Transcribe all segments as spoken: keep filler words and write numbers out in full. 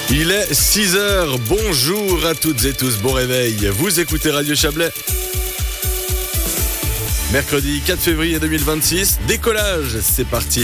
Il est six heures, bonjour à toutes et tous, bon réveil, vous écoutez Radio Chablais. Mercredi quatre février deux mille vingt-six, décollage, c'est parti.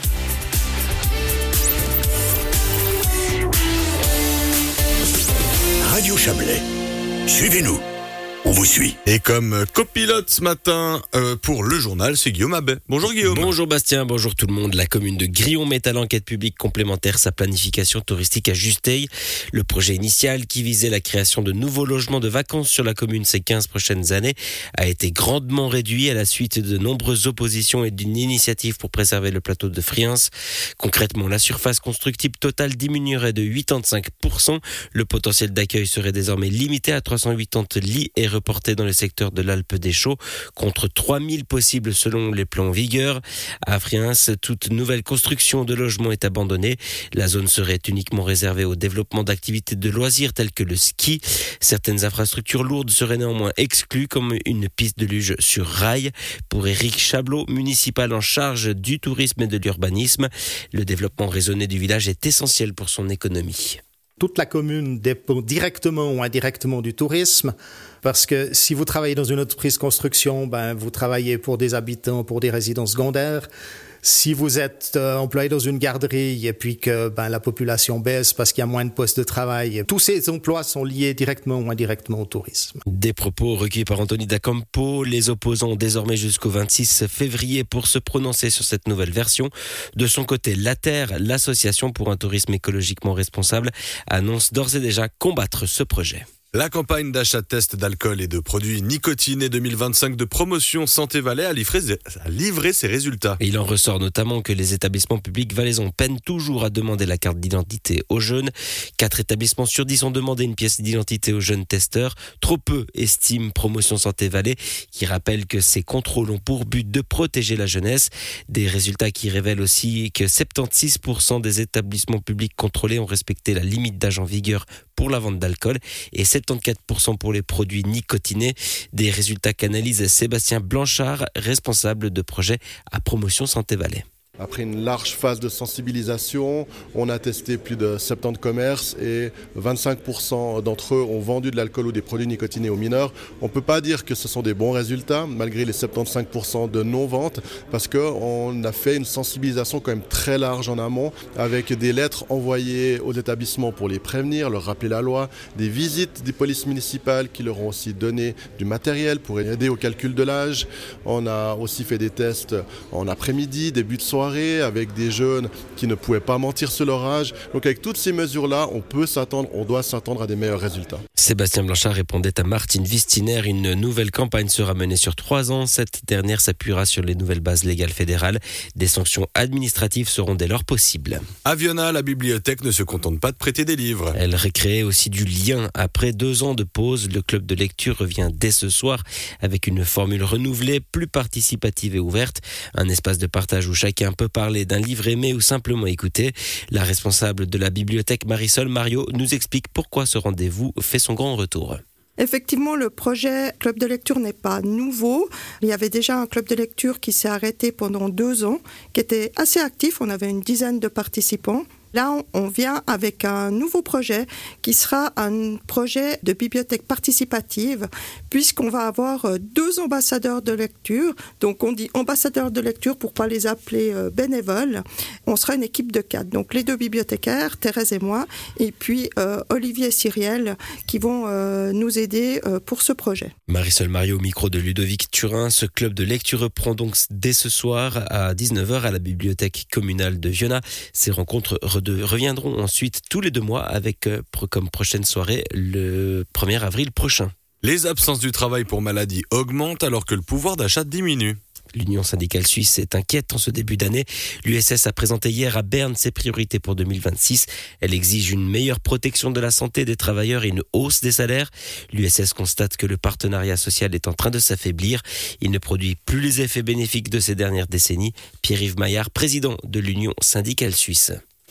Radio Chablais, suivez-nous, on vous suit. Et comme copilote ce matin euh, pour le journal, c'est Guillaume Abbé. Bonjour Guillaume. Bonjour Bastien, bonjour tout le monde. La commune de Grillon met à l'enquête publique complémentaire sa planification touristique à Justeil. Le projet initial qui visait la création de nouveaux logements de vacances sur la commune ces quinze prochaines années a été grandement réduit à la suite de nombreuses oppositions et d'une initiative pour préserver le plateau de Friens. Concrètement, la surface constructible totale diminuerait de quatre-vingt-quinze pour cent. Le potentiel d'accueil serait désormais limité à trois cent quatre-vingts lits et reporté dans le secteur de l'Alpe des Chaux, contre trois mille possibles selon les plans en vigueur. À Friens, toute nouvelle construction de logements est abandonnée. La zone serait uniquement réservée au développement d'activités de loisirs telles que le ski. Certaines infrastructures lourdes seraient néanmoins exclues, comme une piste de luge sur rail. Pour Éric Chablot, municipal en charge du tourisme et de l'urbanisme, le développement raisonné du village est essentiel pour son économie. Toute la commune dépend directement ou indirectement du tourisme, parce que si vous travaillez dans une entreprise construction, ben, vous travaillez pour des habitants, pour des résidents secondaires. Si vous êtes euh, employé dans une garderie et puis que ben, la population baisse parce qu'il y a moins de postes de travail, tous ces emplois sont liés directement ou indirectement au tourisme. Des propos recueillis par Anthony D'Acampo. Les opposants ont désormais jusqu'au vingt-six février pour se prononcer sur cette nouvelle version. De son côté, l'A T E R, l'association pour un tourisme écologiquement responsable, annonce d'ores et déjà combattre ce projet. La campagne d'achat de tests d'alcool et de produits nicotinés deux mille vingt-cinq de promotion Santé Valais a livré, a livré ses résultats. Et il en ressort notamment que les établissements publics valaisans peinent toujours à demander la carte d'identité aux jeunes. Quatre établissements sur dix ont demandé une pièce d'identité aux jeunes testeurs. Trop peu, estime Promotion Santé Valais, qui rappelle que ces contrôles ont pour but de protéger la jeunesse. Des résultats qui révèlent aussi que soixante-seize pour cent des établissements publics contrôlés ont respecté la limite d'âge en vigueur pour la vente d'alcool et soixante-quatorze pour cent pour les produits nicotinés. Des résultats qu'analyse Sébastien Blanchard, responsable de projet à Promotion Santé Valais. Après une large phase de sensibilisation, on a testé plus de soixante-dix commerces et vingt-cinq pour cent d'entre eux ont vendu de l'alcool ou des produits nicotinés aux mineurs. On ne peut pas dire que ce sont des bons résultats, malgré les soixante-quinze pour cent de non-vente, parce qu'on a fait une sensibilisation quand même très large en amont, avec des lettres envoyées aux établissements pour les prévenir, leur rappeler la loi, des visites des polices municipales qui leur ont aussi donné du matériel pour aider au calcul de l'âge. On a aussi fait des tests en après-midi, début de soirée, avec des jeunes qui ne pouvaient pas mentir sur leur âge. Donc avec toutes ces mesures-là, on peut s'attendre, on doit s'attendre à des meilleurs résultats. Sébastien Blanchard répondait à Martine Vistiner. Une nouvelle campagne sera menée sur trois ans. Cette dernière s'appuiera sur les nouvelles bases légales fédérales. Des sanctions administratives seront dès lors possibles. À Viona, la bibliothèque ne se contente pas de prêter des livres. Elle recrée aussi du lien. Après deux ans de pause, le club de lecture revient dès ce soir avec une formule renouvelée, plus participative et ouverte. Un espace de partage où chacun peut parler d'un livre aimé ou simplement écouter. La responsable de la bibliothèque, Marisol Mario, nous explique pourquoi ce rendez-vous fait son grand retour. Effectivement, le projet Club de lecture n'est pas nouveau. Il y avait déjà un club de lecture qui s'est arrêté pendant deux ans, qui était assez actif. On avait une dizaine de participants. Là, on vient avec un nouveau projet qui sera un projet de bibliothèque participative, puisqu'on va avoir deux ambassadeurs de lecture. Donc, on dit ambassadeurs de lecture pour ne pas les appeler bénévoles. On sera une équipe de quatre. Donc, les deux bibliothécaires, Thérèse et moi, et puis euh, Olivier et Cyrielle, qui vont euh, nous aider euh, pour ce projet. Marisol Mario au micro de Ludovic Turin. Ce club de lecture reprend donc dès ce soir à dix-neuf heures à la bibliothèque communale de Viona. Ces rencontres de, reviendront ensuite tous les deux mois avec euh, comme prochaine soirée le premier avril prochain. Les absences du travail pour maladie augmentent alors que le pouvoir d'achat diminue. L'Union syndicale suisse est inquiète en ce début d'année. L'U S S a présenté hier à Berne ses priorités pour deux mille vingt-six. Elle exige une meilleure protection de la santé des travailleurs et une hausse des salaires. L'U S S constate que le partenariat social est en train de s'affaiblir. Il ne produit plus les effets bénéfiques de ces dernières décennies. Pierre-Yves Maillard, président de l'Union syndicale suisse.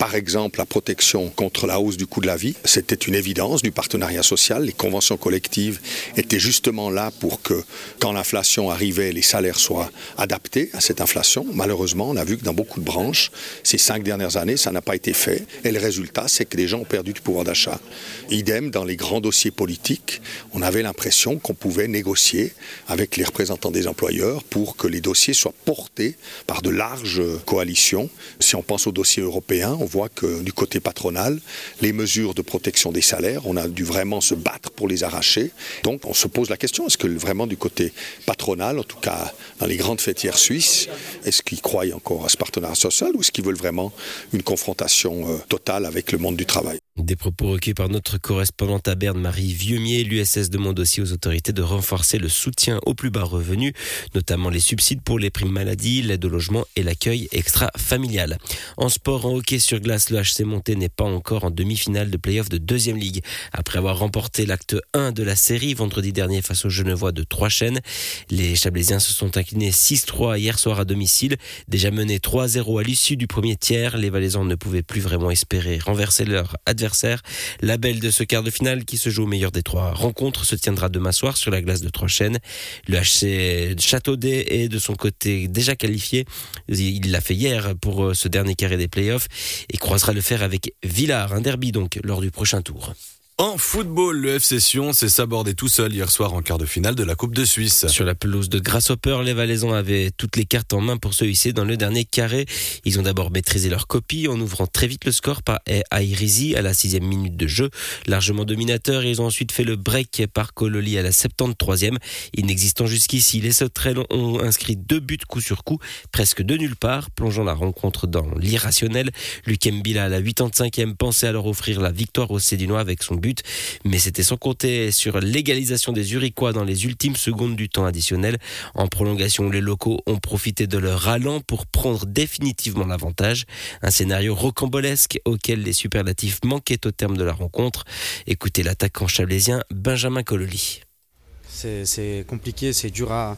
Par exemple, la protection contre la hausse du coût de la vie, c'était une évidence du partenariat social. Les conventions collectives étaient justement là pour que, quand l'inflation arrivait, les salaires soient adaptés à cette inflation. Malheureusement, on a vu que dans beaucoup de branches, ces cinq dernières années, ça n'a pas été fait. Et le résultat, c'est que les gens ont perdu du pouvoir d'achat. Idem, dans les grands dossiers politiques, on avait l'impression qu'on pouvait négocier avec les représentants des employeurs pour que les dossiers soient portés par de larges coalitions. Si on pense aux dossiers européens, on voit que du côté patronal, les mesures de protection des salaires, on a dû vraiment se battre pour les arracher. Donc on se pose la question, est-ce que vraiment du côté patronal, en tout cas dans les grandes fêtières suisses, est-ce qu'ils croient encore à ce partenariat social ou est-ce qu'ils veulent vraiment une confrontation euh, totale avec le monde du travail? Des propos recueillis par notre correspondante à Berne, Marie Vieumier. L'U S S demande aussi aux autorités de renforcer le soutien aux plus bas revenus, notamment les subsides pour les primes maladie, l'aide au logement et l'accueil extra-familial. En sport, en hockey sur glace, le H C Monté n'est pas encore en demi-finale de play-off de deuxième ligue. Après avoir remporté l'acte un de la série vendredi dernier face aux Genevois de Trois-Chênes, les Chablaisiens se sont inclinés six trois hier soir à domicile. Déjà menés trois zéro à l'issue du premier tiers, les Valaisans ne pouvaient plus vraiment espérer renverser leur adversaire. La belle de ce quart de finale qui se joue au meilleur des trois rencontres se tiendra demain soir sur la glace de Trois-Chênes. Le H C Châteaudet est de son côté déjà qualifié. Il l'a fait hier pour ce dernier carré des playoffs et croisera le fer avec Villars, un derby donc lors du prochain tour. En football, le F C Sion s'est sabordé tout seul hier soir en quart de finale de la Coupe de Suisse. Sur la pelouse de Grasshopper, les Valaisans avaient toutes les cartes en main pour se hisser dans le dernier carré. Ils ont d'abord maîtrisé leur copie en ouvrant très vite le score par Airizi à la sixième minute de jeu. Largement dominateur, ils ont ensuite fait le break par Kololi à la septante-troisième. Inexistant jusqu'ici, les Sauterelles ont inscrit deux buts coup sur coup, presque de nulle part, plongeant la rencontre dans l'irrationnel. Luc Mbila à la quatre-vingt-cinquième pensait alors offrir la victoire aux Cédunois avec son but. Mais c'était sans compter sur l'égalisation des Uriquois dans les ultimes secondes du temps additionnel. En prolongation, les locaux ont profité de leur ralent pour prendre définitivement l'avantage. Un scénario rocambolesque auquel les superlatifs manquaient au terme de la rencontre. Écoutez l'attaquant chablaisien Benjamin Kololi. C'est, c'est compliqué, c'est dur à,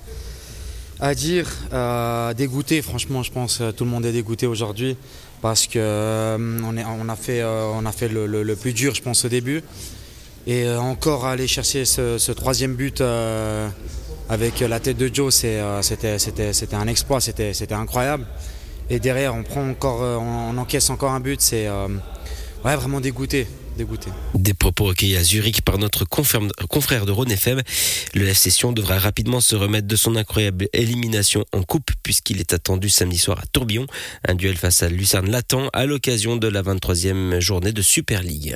à dire, euh, dégoûté. Franchement, je pense que tout le monde est dégoûté aujourd'hui. Parce qu'on euh, on a fait, euh, on a fait le, le, le plus dur, je pense, au début. Et euh, encore aller chercher ce, ce troisième but euh, avec la tête de Joe, c'est, euh, c'était, c'était, c'était un exploit, c'était, c'était incroyable. Et derrière, on prend encore, euh, on encaisse encore un but, c'est euh, ouais, vraiment dégoûté. Dégoûté. Des propos recueillis à Zurich par notre confrère de Rhône F M. Le F C Sion devra rapidement se remettre de son incroyable élimination en coupe puisqu'il est attendu samedi soir à Tourbillon. Un duel face à Lucerne l'attend à l'occasion de la vingt-troisième journée de Super League.